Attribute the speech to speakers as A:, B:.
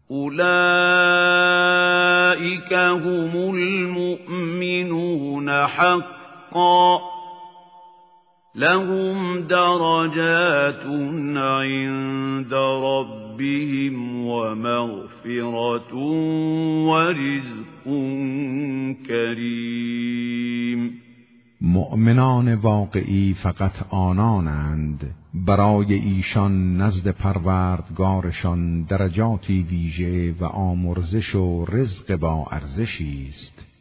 A: اولئک هم المؤمنون حقا لهم درجات عند ربهم ومغفرة ورزق کریم.
B: مؤمنان واقعی فقط آنانند برای ایشان نزد پروردگارشان درجاتی ویژه و آمرزش و رزق با ارزشی است.